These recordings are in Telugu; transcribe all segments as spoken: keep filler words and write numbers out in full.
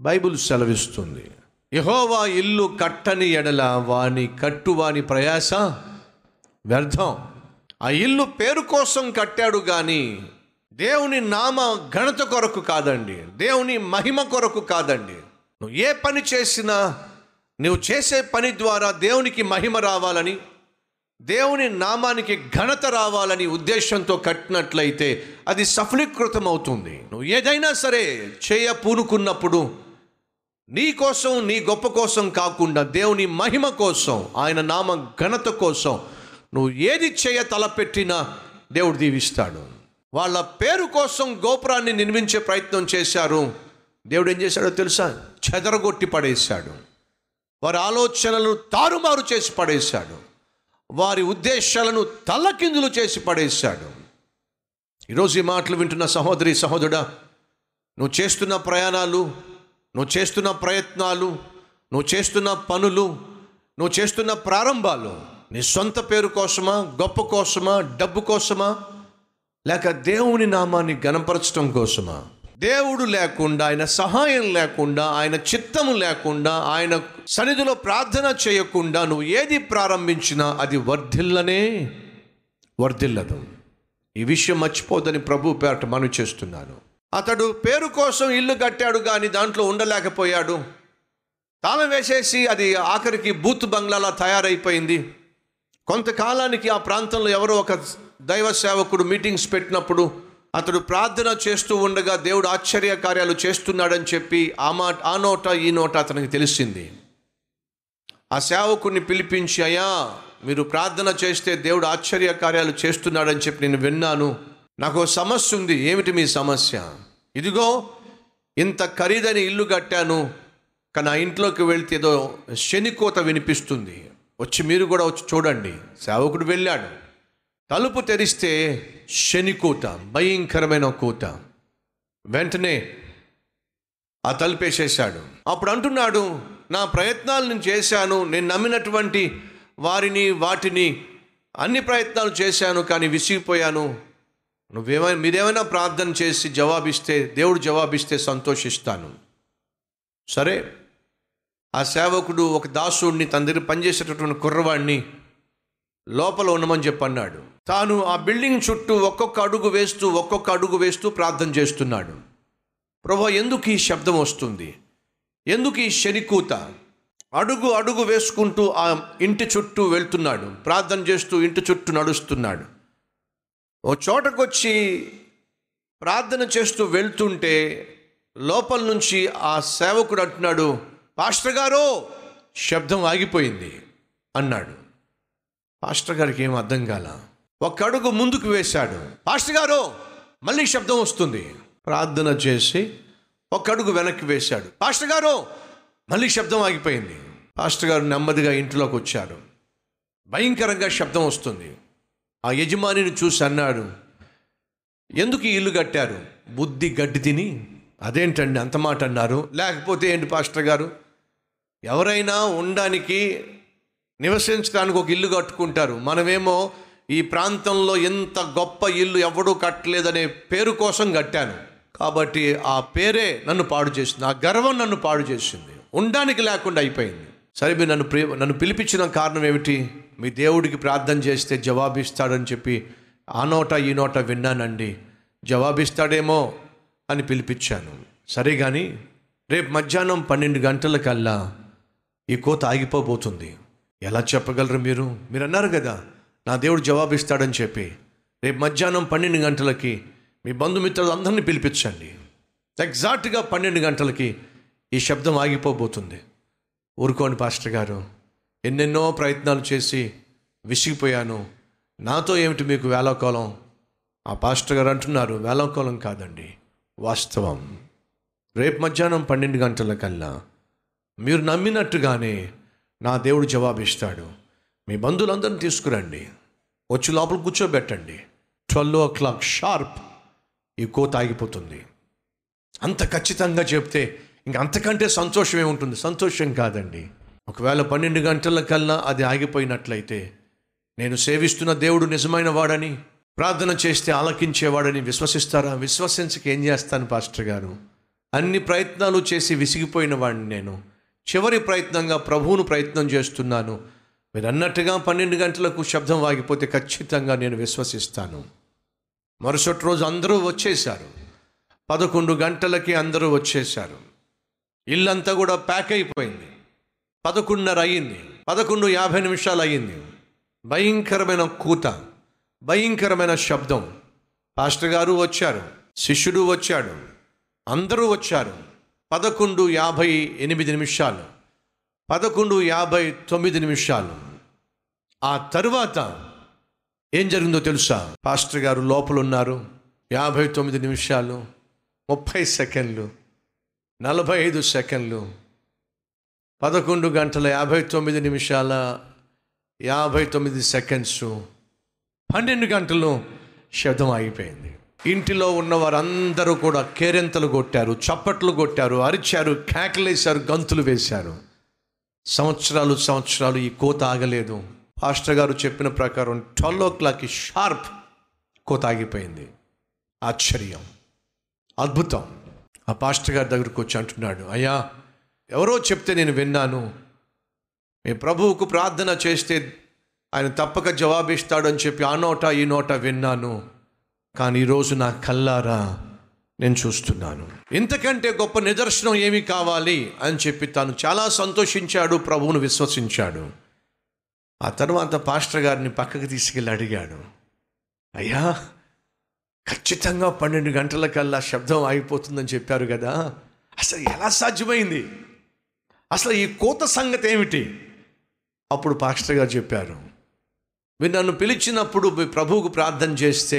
బైబిల్ సెలవిస్తుంది, యెహోవా ఇల్లు కట్టని ఎడల వాని కట్టు వాని ప్రయాస వ్యర్థం. ఆ ఇల్లు పేరు కోసం కట్టాడు కానీ దేవుని నామ ఘనత కొరకు కాదండి, దేవుని మహిమ కొరకు కాదండి. నువ్వు ఏ పని చేసినా నువ్వు చేసే పని ద్వారా దేవునికి మహిమ రావాలని, దేవుని నామానికి ఘనత రావాలని ఉద్దేశంతో కట్టినట్లయితే అది సఫలీకృతం అవుతుంది. నువ్వు ఏదైనా సరే చేయ పూనుకున్నప్పుడు నీ కోసం, నీ గొప్ప కోసం కాకుండా దేవుని మహిమ కోసం, ఆయన నామ ఘనత కోసం నువ్వు ఏది చేయ తలపెట్టినా దేవుడు దీవిస్తాడు. వాళ్ళ పేరు కోసం గోపురాన్ని నిర్మించే ప్రయత్నం చేశారు. దేవుడు ఏం చేశాడో తెలుసా? చెదరగొట్టి పడేశాడు. వారి ఆలోచనలను తారుమారు చేసి పడేశాడు. వారి ఉద్దేశాలను తల్లకిందులు చేసి పడేశాడు. ఈరోజు ఈ మాటలు వింటున్న సహోదరి సహోదరుడా, నువ్వు చేస్తున్న ప్రయాణాలు, నువ్వు చేస్తున్న ప్రయత్నాలు, నువ్వు చేస్తున్న పనులు, నువ్వు చేస్తున్న ప్రారంభాలు నీ సొంత పేరు కోసమా, గొప్ప కోసమా, డబ్బు కోసమా, లేక దేవుని నామాన్ని గణపరచడం కోసమా? దేవుడు లేకుండా, ఆయన సహాయం లేకుండా, ఆయన చిత్తము లేకుండా, ఆయన సన్నిధిలో ప్రార్థన చేయకుండా నువ్వు ఏది ప్రారంభించినా అది వర్ధిల్లనే వర్ధిల్లదు. ఈ విషయం మర్చిపోదని ప్రభు పేరట మనవి చేస్తున్నాను. అతడు పేరు కోసం ఇల్లు కట్టాడు కానీ దాంట్లో ఉండలేకపోయాడు. తాళం వేసేసి అది ఆఖరికి బూత్ బంగ్లాలా తయారైపోయింది. కొంతకాలానికి ఆ ప్రాంతంలో ఎవరో ఒక దైవ సేవకుడు మీటింగ్స్ పెట్టినప్పుడు అతడు ప్రార్థన చేస్తూ ఉండగా దేవుడు ఆశ్చర్య కార్యాలు చేస్తున్నాడని చెప్పి ఆ మాట ఆ నోట ఈ నోట అతనికి తెలిసింది. ఆ సేవకుడిని పిలిపించి, అయ్యా మీరు ప్రార్థన చేస్తే దేవుడు ఆశ్చర్య కార్యాలు చేస్తున్నాడని చెప్పి నేను విన్నాను, నాకు సమస్య ఉంది. ఏమిటి మీ సమస్య? ఇదిగో ఇంత ఖరీదైన ఇల్లు కట్టాను, కానీ ఆ ఇంట్లోకి వెళ్తే ఏదో శనికోత వినిపిస్తుంది, వచ్చి మీరు కూడా వచ్చి చూడండి. సేవకుడు వెళ్ళాడు. తలుపు తెరిస్తే శనికోత, భయంకరమైన కూత. వెంటనే ఆ తలుపు వేసేసాడు. అప్పుడు అంటున్నాడు, నా ప్రయత్నాలు నేను చేశాను, నేను నమ్మినటువంటి వారిని వాటిని అన్ని ప్రయత్నాలు చేశాను, కానీ విసిగిపోయాను. నువ్వేమైనా మీరేమైనా ప్రార్థన చేసి జవాబిస్తే, దేవుడు జవాబిస్తే సంతోషిస్తాను. సరే, ఆ సేవకుడు ఒక దాసుడిని, తన దగ్గర పనిచేసేటటువంటి కుర్రవాడిని లోపల ఉండమని చెప్పి అన్నాడు. తాను ఆ బిల్డింగ్ చుట్టూ ఒక్కొక్క అడుగు వేస్తూ ఒక్కొక్క అడుగు వేస్తూ ప్రార్థన చేస్తున్నాడు. ప్రభువా, ఎందుకు ఈ శబ్దం వస్తుంది? ఎందుకు ఈ శనికూత? అడుగు అడుగు వేసుకుంటూ ఆ ఇంటి చుట్టూ వెళ్తున్నాడు, ప్రార్థన చేస్తూ ఇంటి చుట్టూ నడుస్తున్నాడు. ఓ చోటకొచ్చి ప్రార్థన చేస్తూ వెళ్తుంటే లోపల నుంచి ఆ సేవకుడు అంటున్నాడు, పాస్టర్ గారు, శబ్దం ఆగిపోయింది అన్నాడు. పాస్టర్ గారికి ఏం అర్థం కాల. ఒక అడుగు ముందుకు వేశాడు. పాస్టర్ గారు, మళ్ళీ శబ్దం వస్తుంది. ప్రార్థన చేసి ఒక అడుగు వెనక్కి వేశాడు. పాస్టర్ గారు, మళ్ళీ శబ్దం ఆగిపోయింది. పాస్టర్ గారు నెమ్మదిగా ఇంట్లోకి వచ్చారు. భయంకరంగా శబ్దం వస్తుంది. ఆ యజమానిని చూసి అన్నాడు, ఎందుకు ఈ ఇల్లు కట్టారు? బుద్ధి గడ్డి తిని. అదేంటండి అంత మాట అన్నారు? లేకపోతే ఏంటి పాస్టర్ గారు, ఎవరైనా ఉండడానికి నివసించడానికి ఒక ఇల్లు కట్టుకుంటారు. మనమేమో ఈ ప్రాంతంలో ఎంత గొప్ప ఇల్లు ఎవడూ కట్టలేదనే పేరు కోసం కట్టాను, కాబట్టి ఆ పేరే నన్ను పాడు చేసింది, ఆ గర్వం నన్ను పాడు చేసింది, ఉండడానికి లేకుండా అయిపోయింది. సరే, మీరు నన్ను ప్రియ నన్ను పిలిపించిన కారణం ఏమిటి? మీ దేవుడికి ప్రార్థన చేస్తే జవాబిస్తాడని చెప్పి ఆ నోట ఈ నోట విన్నానండి, జవాబిస్తాడేమో అని పిలిపించాను. సరే కానీ రేపు మధ్యాహ్నం పన్నెండు గంటలకల్లా ఈ కోత ఆగిపోబోతుంది. ఎలా చెప్పగలరు మీరు? మీరు అన్నారు కదా నా దేవుడు జవాబిస్తాడని చెప్పి. రేపు మధ్యాహ్నం పన్నెండు గంటలకి మీ బంధుమిత్రులు అందరినీ పిలిపించండి. ఎగ్జాక్ట్గా పన్నెండు గంటలకి ఈ శబ్దం ఆగిపోబోతుంది. ఊరుకోండి పాస్టర్ గారు, ఎన్నెన్నో ప్రయత్నాలు చేసి విసిగిపోయాను, నాతో ఏమిటి మీకు వేళాకోళం? ఆ పాస్టర్ గారు అంటున్నారు, వేళాకోళం కాదండి, వాస్తవం. రేపు మధ్యాహ్నం పన్నెండు గంటలకల్లా మీరు నమ్మినట్టుగానే నా దేవుడు జవాబిస్తాడు. మీ బంధువులందరినీ తీసుకురండి, వచ్చి లోపల కూర్చోబెట్టండి. ట్వెల్వ్ ఓ క్లాక్ షార్ప్ ఈ కోత ఆగిపోతుంది. అంత ఖచ్చితంగా చెప్తే ఇంక అంతకంటే సంతోషం ఏముంటుంది? సంతోషం కాదండి. ఒకవేళ పన్నెండు గంటల కల్లా అది ఆగిపోయినట్లయితే నేను సేవిస్తున్న దేవుడు నిజమైన వాడని, ప్రార్థన చేస్తే ఆలకించేవాడని విశ్వసిస్తారా? విశ్వసించక ఏం చేస్తాను పాస్టర్ గారు? అన్ని ప్రయత్నాలు చేసి విసిగిపోయిన వాడిని నేను. చివరి ప్రయత్నంగా ప్రభువును ప్రయత్నం చేస్తున్నాను. మీరు అన్నట్టుగా పన్నెండు గంటలకు శబ్దం ఆగిపోతే ఖచ్చితంగా నేను విశ్వసిస్తాను. మరుసటి రోజు అందరూ వచ్చేశారు. పదకొండు గంటలకి అందరూ వచ్చేశారు. ఇల్లంతా కూడా ప్యాక్ అయిపోయింది. పదకొండున్నర అయ్యింది. పదకొండు యాభై నిమిషాలు అయ్యింది. భయంకరమైన కూత, భయంకరమైన శబ్దం. పాస్టర్ గారు వచ్చారు, శిష్యుడు వచ్చాడు, అందరూ వచ్చారు. పదకొండు యాభై ఎనిమిది నిమిషాలు, పదకొండు యాభై తొమ్మిది నిమిషాలు. ఆ తరువాత ఏం జరిగిందో తెలుసా? పాస్టర్ గారు లోపల ఉన్నారు. యాభై తొమ్మిది నిమిషాలు ముప్పై సెకండ్లు, నలభై ఐదు సెకండ్లు, పదకొండు గంటల యాభై తొమ్మిది నిమిషాల యాభై తొమ్మిది సెకండ్స్, పన్నెండు గంటలు శబ్దం ఆగిపోయింది. ఇంటిలో ఉన్న వారందరూ కూడా కేరింతలు కొట్టారు, చప్పట్లు కొట్టారు, అరిచారు, కేకలేశారు, గంతులు వేశారు. సంవత్సరాలు సంవత్సరాలు ఈ కోత ఆగలేదు. పాస్టర్ గారు చెప్పిన ప్రకారం ట్వెల్వ్ ఓ క్లాక్కి షార్ప్ కోత ఆగిపోయింది. ఆశ్చర్యం, అద్భుతం. ఆ పాస్టర్ గారి దగ్గరకు వచ్చి అంటున్నాడు, అయ్యా, ఎవరో చెప్తే నేను విన్నాను, మీ ప్రభువుకు ప్రార్థన చేస్తే ఆయన తప్పక జవాబిస్తాడు అని చెప్పి ఆ నోట ఈ నోట విన్నాను. కానీ ఈరోజు నా కల్లారా నేను చూస్తున్నాను. ఇంతకంటే గొప్ప నిదర్శనం ఏమి కావాలి అని చెప్పి తాను చాలా సంతోషించాడు, ప్రభువును విశ్వసించాడు. ఆ తర్వాత పాస్టర్ గారిని పక్కకి తీసుకెళ్ళి అడిగాడు, అయ్యా, ఖచ్చితంగా పన్నెండు గంటల కల్లా శబ్దం ఆగిపోతుందని చెప్పారు కదా, అసలు ఎలా సాధ్యమైంది? అసలు ఈ కోత సంగతి ఏమిటి? అప్పుడు పాస్టర్ గారు చెప్పారు, మీరు నన్ను పిలిచినప్పుడు మీ ప్రభువుకు ప్రార్థన చేస్తే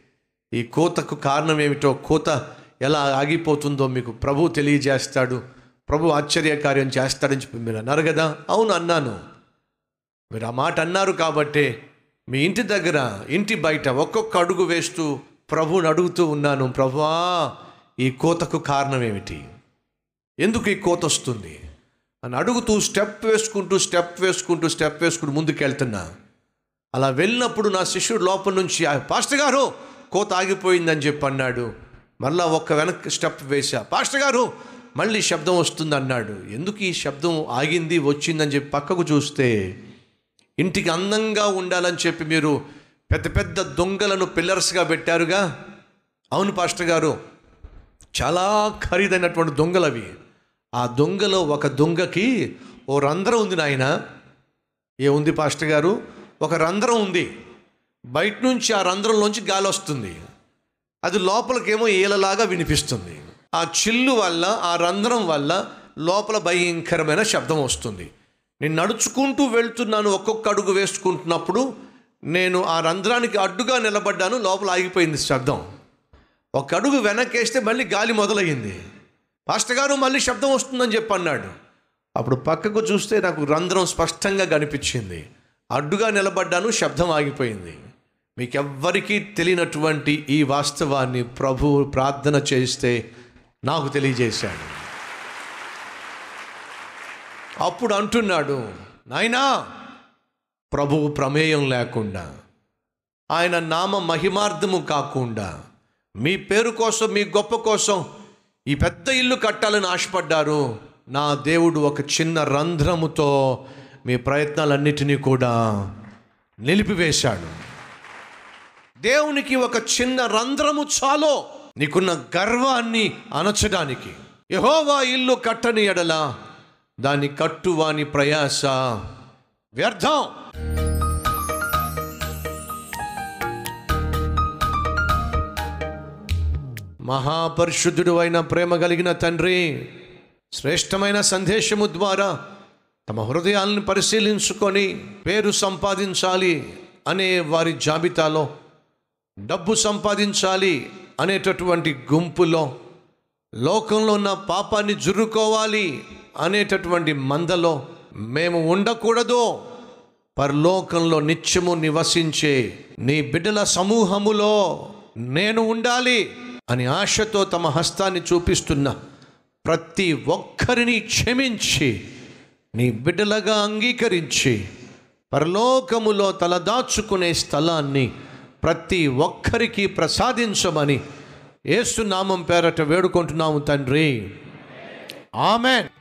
ఈ కోతకు కారణం ఏమిటో, కోత ఎలా ఆగిపోతుందో మీకు ప్రభువు తెలియజేస్తాడు, ప్రభు ఆశ్చర్యకార్యం చేస్తాడని చెప్పి మీరు అన్నారు కదా. అవును అన్నాను. మీరు ఆ మాట అన్నారు కాబట్టే మీ ఇంటి దగ్గర, ఇంటి బయట ఒక్కొక్క అడుగు వేస్తూ ప్రభువుని అడుగుతూ ఉన్నాను, ప్రభువా, ఈ కోతకు కారణం ఏమిటి? ఎందుకు ఈ కోత వస్తుంది అని అడుగుతూ స్టెప్ వేసుకుంటూ స్టెప్ వేసుకుంటూ స్టెప్ వేసుకుంటూ ముందుకు వెళ్తున్నా. అలా వెళ్ళినప్పుడు నా శిష్యుడు లోపల నుంచి, పాస్టర్ గారు కోత ఆగిపోయిందని చెప్పి అన్నాడు. మళ్ళా ఒక్క వెనక్కి స్టెప్ వేశా, పాస్టర్ గారు మళ్ళీ శబ్దం వస్తుంది అన్నాడు. ఎందుకు ఈ శబ్దం ఆగింది వచ్చిందని చెప్పి పక్కకు చూస్తే, ఇంటికి అందంగా ఉండాలని చెప్పి మీరు పెద్ద పెద్ద దొంగలను పిల్లర్స్గా పెట్టారుగా. అవును పాస్టర్ గారు, చాలా ఖరీదైనటువంటి దొంగలు అవి. ఆ దొంగలో ఒక దొంగకి ఓ రంధ్రం ఉంది నాయన. ఏముంది పాస్టర్ గారు? ఒక రంధ్రం ఉంది. బయట నుంచి ఆ రంధ్రంలోంచి గాలి వస్తుంది, అది లోపలికేమో ఈలలాగా వినిపిస్తుంది. ఆ చిల్లు వల్ల, ఆ రంధ్రం వల్ల లోపల భయంకరమైన శబ్దం వస్తుంది. నేను నడుచుకుంటూ వెళ్తున్నాను, ఒక్కొక్క అడుగు వేసుకుంటున్నప్పుడు నేను ఆ రంధ్రానికి అడ్డుగా నిలబడ్డాను, లోపల ఆగిపోయింది శబ్దం. ఒక అడుగు వెనక్కేస్తే మళ్ళీ గాలి మొదలయ్యింది. పాస్టర్ గారు మళ్ళీ శబ్దం వస్తుందని చెప్పి అన్నాడు. అప్పుడు పక్కకు చూస్తే నాకు రంధ్రం స్పష్టంగా కనిపించింది. అడ్డుగా నిలబడ్డాను, శబ్దం ఆగిపోయింది. మీకెవ్వరికీ తెలియనటువంటి ఈ వాస్తవాన్ని ప్రభువు ప్రార్థన చేస్తే నాకు తెలియజేశాడు. అప్పుడు అంటున్నాడు, నాయనా, ప్రభువు ప్రమేయం లేకుండా, ఆయన నామ మహిమార్థము కాకుండా, మీ పేరు కోసం, మీ గొప్ప కోసం ఈ పెద్ద ఇల్లు కట్టాలని ఆశపడ్డారు. నా దేవుడు ఒక చిన్న రంధ్రముతో మీ ప్రయత్నాలన్నిటినీ కూడా నిలిపివేశాడు. దేవునికి ఒక చిన్న రంధ్రము చాలు నీకున్న గర్వాన్ని అణచడానికి. యెహోవా ఇల్లు కట్టని ఎడల దాన్ని కట్టువాని ప్రయాస వ్యర్థం. మహాపరిశుద్ధుడు అయిన ప్రేమ కలిగిన తండ్రి, శ్రేష్టమైన సందేశము ద్వారా తమ హృదయాలను పరిశీలించుకొని పేరు సంపాదించాలి అనే వారి జాబితాలో, డబ్బు సంపాదించాలి అనేటటువంటి గుంపులో, లోకంలో ఉన్న పాపాన్ని జుర్రుకోవాలి అనేటటువంటి మందలో మేము ఉండకూడదు. పరలోకంలో నిత్యము నివసించే నీ బిడ్డల సమూహములో నేను ఉండాలి అని ఆశతో తమ హస్తాన్ని చూపిస్తున్న ప్రతి ఒక్కరిని క్షమించి నీ బిడ్డలుగా అంగీకరించి పరలోకములో తలదాచుకునే స్థలాన్ని ప్రతి ఒక్కరికి ప్రసాదించమని యేసు నామం పేరట వేడుకుంటున్నాము తండ్రి, ఆమేన్.